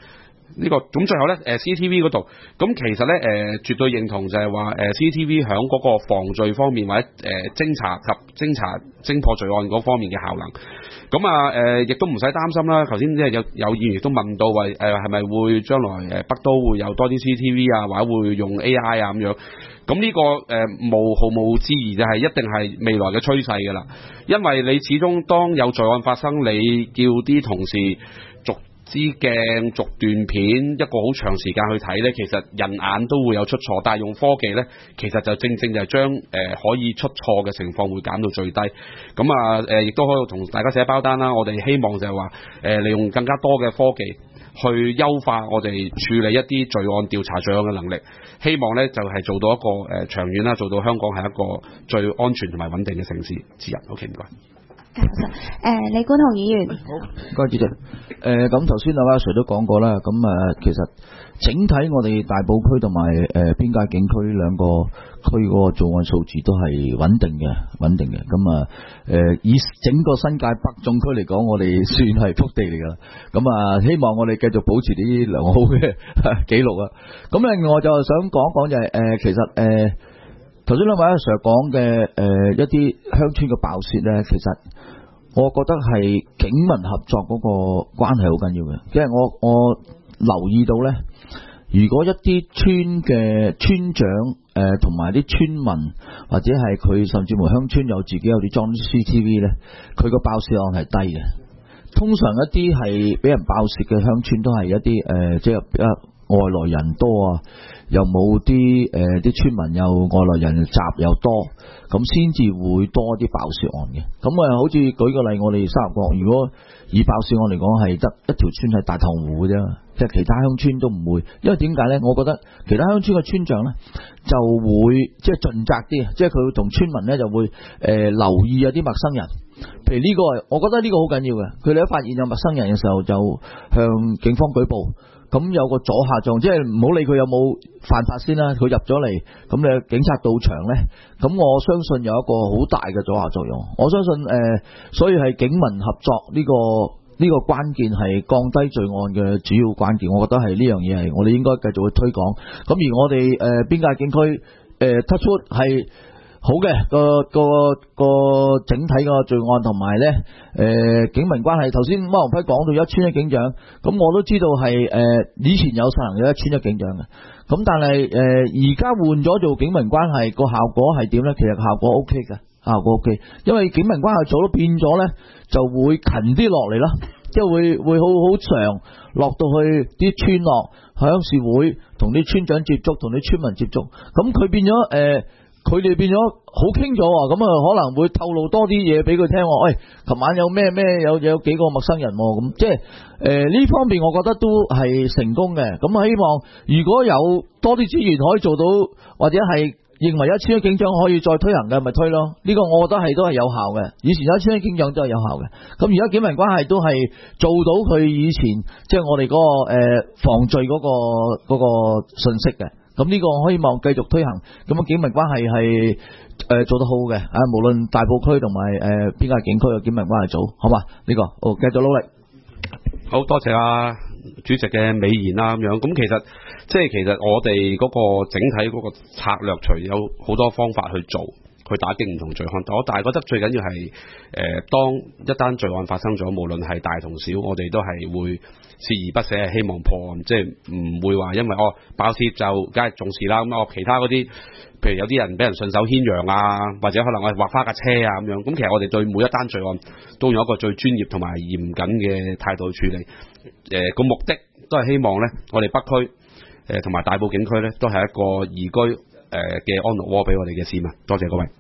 呢個咁最後咧CCTV 嗰度，咁其實咧絕對認同就係話CCTV 響嗰個防罪方面或者偵查及偵破罪案嗰方面嘅效能。咁啊亦都唔使擔心啦。頭先即係有議員亦都問到話係咪會將來北都會有多啲 CCTV 啊，或者會用 AI 啊咁樣。咁呢個毫無置疑就係一定係未來嘅趨勢㗎啦。因為你始終當有罪案發生，你叫啲同事逐支鏡逐段片一個好長時間去睇呢，其實人眼都會有出錯，但係用科技呢，其實就正就係將可以出錯嘅情況會減到最低。咁啊亦都可以同大家寫包單啦。我哋希望就係話利用更加多嘅科技去優化我哋處理一啲罪案調查罪案嘅能力，希望呢就係做到一個長遠啦，做到香港係一個最安全同埋穩定嘅城市之一。OK，唔該。 李冠雄議員， 好，唔該主席。咁頭先阿 Sir 都講過啦，咁其實整體我哋大埔區同埋邊界警區兩個區嗰個罪案數字都係穩定嘅。咁以整個新界北總區嚟講，我哋算係福地嚟㗎啦。咁希望我哋繼續保持啲良好嘅記錄啊。咁另外就想講就係其實頭先兩位阿 Sir 講嘅一啲鄉村嘅爆竊咧，其實我覺得係警民合作嗰個關係好緊要嘅，因為我留意到咧，如果一啲村嘅村長同埋啲村民或者係佢甚至乎鄉村有自己有啲裝 CCTV 咧，佢個爆竊案係低嘅。通常一啲係俾人爆竊嘅鄉村都係一啲即係外來人多啊，又冇啲村民又外來人雜又多，咁先至會多啲爆竊案嘅。咁好似舉個例，我哋沙頭角如果以爆竊案嚟講係得一條村係大棠湖嘅啫，即係其他鄉村都唔會。因為點解呢？我覺得其他鄉村嘅村長呢就會即係盡責啲，即係佢同村民呢就會留意有啲陌生人。譬如呢個，我覺得呢個好緊要嘅。佢哋一發現有陌生人嘅時候，就向警方舉報。咁有個阻嚇作用，即係唔好理佢有冇犯法先啦。佢入咗嚟，咁你警察到場呢，咁我相信有一個好大嘅阻嚇作用。我相信所以係警民合作呢個關鍵係降低罪案嘅主要關鍵。我覺得係呢樣嘢係我哋應該繼續去推廣。咁而我哋邊界警區touch wood係好嘅個整體個罪案同埋咧警民關係。頭先貓王輝講到一村一警長，咁我都知道係以前有實行有一村一警長嘅，咁但係而家換咗做警民關係，個效果係點咧？其實效果 OK 嘅，效果 OK， 因為警民關係做到變咗咧，就會近啲落嚟啦，即係會好常落到去啲村落鄉事會同啲村長接觸，同啲村民接觸，咁佢變咗佢哋變咗好傾咗啊！咁可能會透露多啲嘢俾佢聽。喂，琴晚有咩有幾個陌生人喎？咁即係呢方面，我覺得都係成功嘅。咁希望如果有多啲資源可以做到，或者係認為一村一警長可以再推行嘅，咪推咯。呢個我覺得都係有效嘅。以前一村一警長都係有效嘅。咁而家警民關係都係做到佢以前即係我哋嗰個防罪嗰個信息嘅。咁呢個我希望繼續推行，咁警民關係係做得好嘅，無論大埔區同埋邊界警區嘅警民關係組，好嘛？呢個好，繼續努力。 好多謝主席嘅美言啦，咁樣。咁其實我哋嗰個整體嗰個策略，除有好多方法去做，去打擊唔同罪案，但係覺得最緊要係當一單罪案發生咗，無論係大同小，我哋都係會鍥而不捨，希望破案，即係唔會話因為爆竊就梗係重視啦。咁其他嗰啲，譬如有啲人俾人順手牽羊啊，或者可能我劃花架車啊咁樣。咁其實我哋對每一單罪案都用一個最專業同埋嚴謹嘅態度去處理。個目的都係希望呢，我哋北區同埋大埔警區呢，都係一個宜居嘅安樂窩俾我哋嘅市民。多謝各位。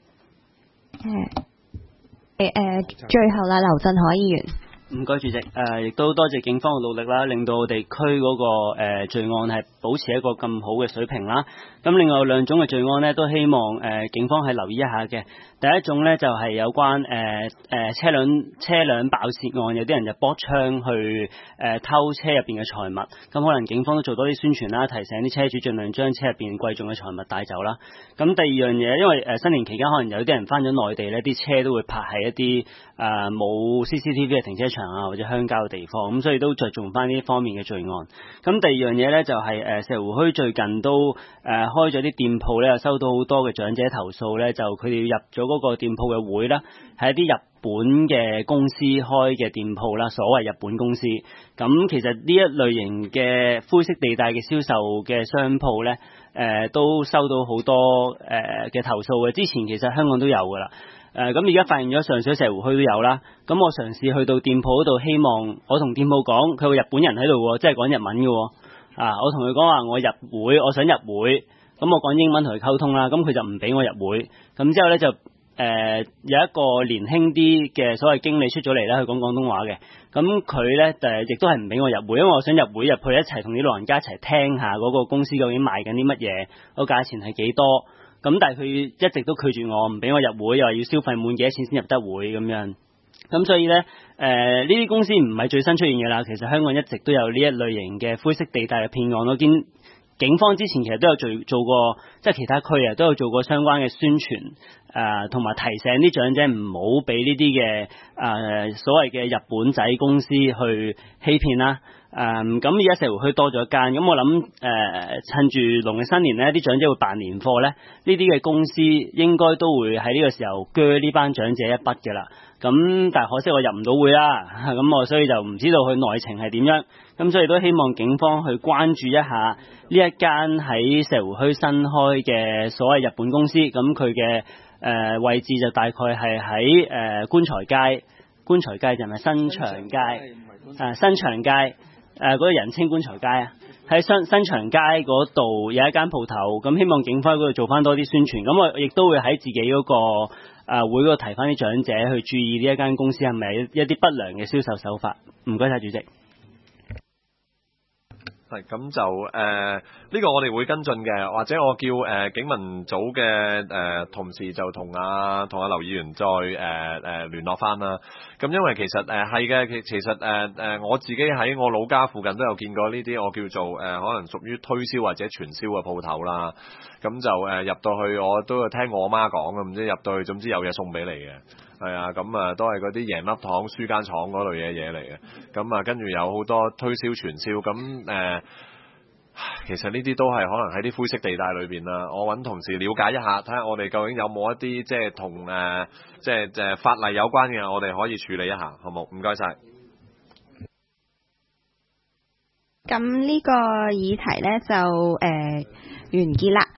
最後啦，劉振海議員。 唔該主席，亦都多謝警方嘅努力啦，令到我哋區嗰個罪案係保持一個咁好嘅水平啦。咁另外兩種嘅罪案呢，都希望警方係留意一下嘅。第一種呢，就係有關車輛爆竊案，有啲人就搏槍去偷車入邊嘅財物，咁可能警方都做多啲宣傳啦，提醒啲車主盡量將車入邊貴重嘅財物帶走啦。咁第二樣嘢，因為新年期間可能有啲人翻咗內地呢，啲車都會泊喺一啲冇 CCTV 嘅停車場。 場啊或者鄉郊嘅地方，咁所以都着重翻呢方面嘅罪案。咁第二樣嘢咧就係石湖墟最近都開咗啲店鋪咧，又收到好多嘅長者投訴咧，就佢哋入咗嗰個店鋪嘅會啦，係一啲日本嘅公司開嘅店鋪啦，所謂日本公司。咁其實呢一類型嘅灰色地帶嘅銷售嘅商鋪咧，都收到好多嘅投訴嘅。之前其實香港都有噶啦。咁而家發現咗上水石湖墟都有啦。咁我嘗試去到店鋪嗰度，希望我同店鋪講，佢個日本人喺度喎，即係講日文嘅喎。我同佢講話我入會，我想入會。咁我講英文同佢溝通啦，咁佢就唔俾我入會。咁之後咧就有一個年輕啲嘅所謂經理出咗嚟咧，佢講廣東話嘅。咁佢咧亦都係唔俾我入會，因為我想入會入去一齊同啲老人家一齊聽下嗰個公司究竟賣緊啲乜嘢，個價錢係幾多。咁但係佢一直都拒絕我，唔俾我入會，又話要消費滿幾多錢先入得會咁樣。咁所以咧，呢啲公司唔係最新出現嘅啦，其實香港一直都有呢一類型嘅灰色地帶嘅騙案。我見警方之前其實都有做過，即係其他區都有做過相關嘅宣傳，同埋提醒啲長者唔好俾呢啲嘅所謂嘅日本仔公司去欺騙啦。咁而家石湖墟多咗一間，咁我諗趁住農曆新年呢啲長者會辦年貨咧，呢啲嘅公司應該都會喺呢個時候鋸呢班長者一筆嘅啦。咁但係可惜我入唔到會啦，咁我所以就唔知道佢內情係點樣。咁所以都希望警方去關注一下呢一間喺石湖墟新開嘅所謂日本公司。咁佢嘅位置就大概係喺觀財街就係咪新長街？新長街嗰個人稱觀財街啊，喺新長街嗰度有一間鋪頭。咁希望警方喺嗰度做翻多啲宣傳。咁我亦都會喺自己嗰個會嗰度提翻啲長者去注意呢一間公司係咪一啲不良嘅銷售手法。唔該晒主席。 係咁就呢個我哋會跟進嘅，或者我叫警民組嘅同事就同阿劉議員再聯絡翻啦。咁因為其實係嘅，其實我自己喺我老家附近都有見過呢啲我叫做可能屬於推銷或者傳銷嘅鋪頭啦。咁就入到去我都有聽我媽講嘅，唔知入到去總之有嘢送俾你嘅。係啊，咁都係嗰啲贏粒糖、輸間廠嗰類嘢嚟嘅。咁跟住有好多推銷傳銷，咁其實呢啲都係可能喺啲灰色地帶裏邊啦。我揾同事了解一下，睇下我哋究竟有冇一啲即係同即係法例有關嘅，我哋可以處理一下，好冇？唔該晒。 咁呢個議題呢就完結啦。